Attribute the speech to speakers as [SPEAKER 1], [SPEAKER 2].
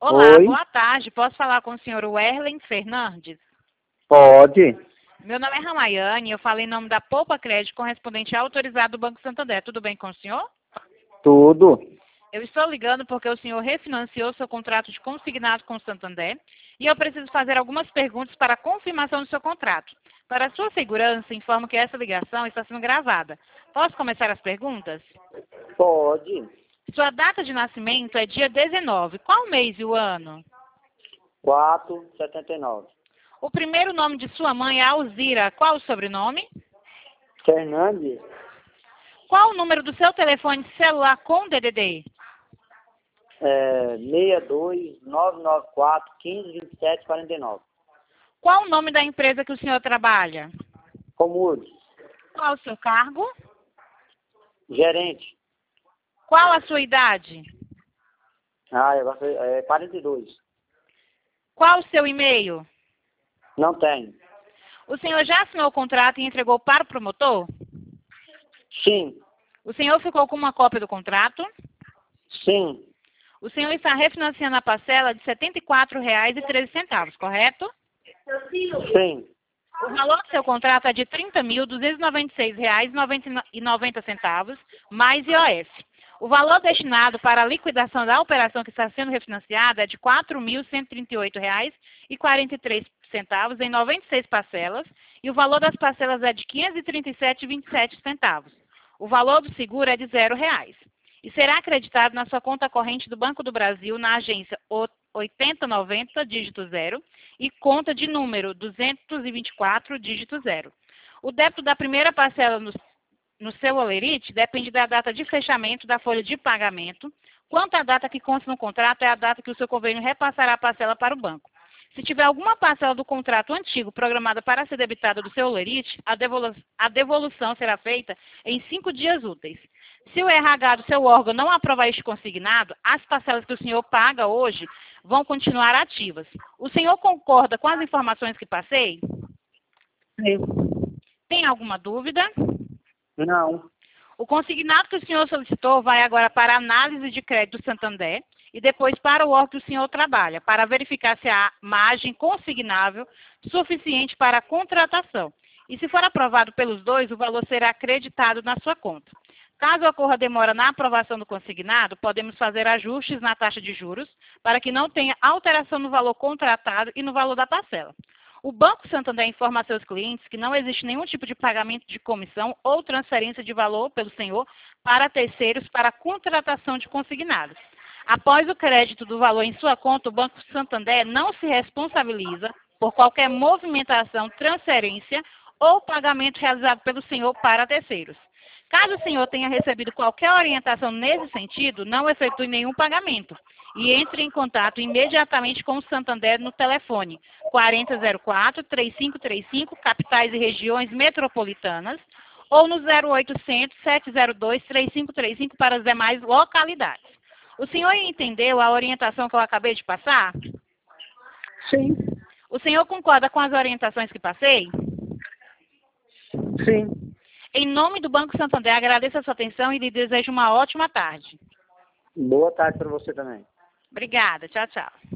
[SPEAKER 1] Olá,
[SPEAKER 2] Oi,
[SPEAKER 1] boa tarde. Posso falar com o senhor Werlen Fernandes?
[SPEAKER 2] pode,
[SPEAKER 1] Meu nome é Ramayane, eu falo em nome da Poupa Crédito, correspondente autorizado do Banco Santander. Tudo bem com o senhor?
[SPEAKER 2] tudo.
[SPEAKER 1] Eu estou ligando porque o senhor refinanciou seu contrato de consignado com o Santander e eu preciso fazer algumas perguntas para a confirmação do seu contrato. Para a sua segurança, informo que essa ligação está sendo gravada. Posso começar as perguntas?
[SPEAKER 2] Pode.
[SPEAKER 1] Sua data de nascimento é dia 19. Qual mês e o ano?
[SPEAKER 2] 4,79.
[SPEAKER 1] O primeiro nome de sua mãe é Alzira. Qual o sobrenome?
[SPEAKER 2] Fernandes,
[SPEAKER 1] Qual o número do seu telefone celular com DDD?
[SPEAKER 2] 62 994 15 27 49.
[SPEAKER 1] Qual o nome da empresa que o senhor trabalha?
[SPEAKER 2] Comudes,
[SPEAKER 1] Qual o seu cargo?
[SPEAKER 2] gerente.
[SPEAKER 1] Qual a sua idade?
[SPEAKER 2] É 42.
[SPEAKER 1] Qual o seu e-mail?
[SPEAKER 2] Não tem.
[SPEAKER 1] O senhor já assinou o contrato e entregou para o promotor?
[SPEAKER 2] Sim,
[SPEAKER 1] O senhor ficou com uma cópia do contrato?
[SPEAKER 2] sim,
[SPEAKER 1] O senhor está refinanciando a parcela de R$ 74,13, correto?
[SPEAKER 2] sim,
[SPEAKER 1] O valor do seu contrato é de R$ 30.296,90, mais IOF. O valor destinado para a liquidação da operação que está sendo refinanciada é de R$ 4.138,43 em 96 parcelas e o valor das parcelas é de R$ 537,27. O valor do seguro é de R$ 0 e será acreditado na sua conta corrente do Banco do Brasil na agência 8090, dígito 0, e conta de número 224, dígito 0. O débito da primeira parcela no seu Olerite depende da data de fechamento da folha de pagamento. Quanto à data que consta no contrato, é a data que o seu convênio repassará a parcela para o banco. Se tiver alguma parcela do contrato antigo programada para ser debitada do seu Olerite, a devolução será feita em 5 dias úteis. Se o RH do seu órgão não aprovar este consignado, as parcelas que o senhor paga hoje vão continuar ativas. O senhor concorda com as informações que passei?
[SPEAKER 2] sim.
[SPEAKER 1] Tem alguma dúvida?
[SPEAKER 2] Não.
[SPEAKER 1] O consignado que o senhor solicitou vai agora para a análise de crédito do Santander e depois para o órgão que o senhor trabalha, para verificar se há margem consignável suficiente para a contratação. E se for aprovado pelos dois, o valor será acreditado na sua conta. Caso ocorra demora na aprovação do consignado, podemos fazer ajustes na taxa de juros para que não tenha alteração no valor contratado e no valor da parcela. O Banco Santander informa a seus clientes que não existe nenhum tipo de pagamento de comissão ou transferência de valor pelo senhor para terceiros para a contratação de consignados. Após o crédito do valor em sua conta, o Banco Santander não se responsabiliza por qualquer movimentação, transferência ou pagamento realizado pelo senhor para terceiros. Caso o senhor tenha recebido qualquer orientação nesse sentido, não efetue nenhum pagamento e entre em contato imediatamente com o Santander no telefone 4004-3535, capitais e regiões metropolitanas, ou no 0800-702-3535 para as demais localidades. O senhor entendeu a orientação que eu acabei de passar?
[SPEAKER 2] Sim,
[SPEAKER 1] O senhor concorda com as orientações que passei?
[SPEAKER 2] sim.
[SPEAKER 1] Em nome do Banco Santander, agradeço a sua atenção e lhe desejo uma ótima tarde.
[SPEAKER 2] Boa tarde para você também.
[SPEAKER 1] Obrigada. Tchau, tchau.